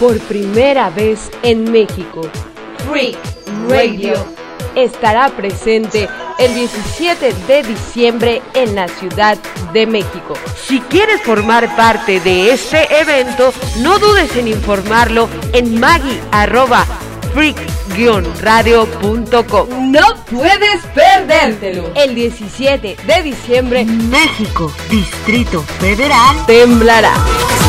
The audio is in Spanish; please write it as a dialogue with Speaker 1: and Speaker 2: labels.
Speaker 1: por primera vez en México. Freak Radio estará presente el 17 de diciembre en la Ciudad de México. Si quieres formar parte de este evento, no dudes en informarlo en maggie@freak-radio.com. No puedes perdértelo. El 17 de diciembre,
Speaker 2: México, Distrito Federal,
Speaker 1: temblará.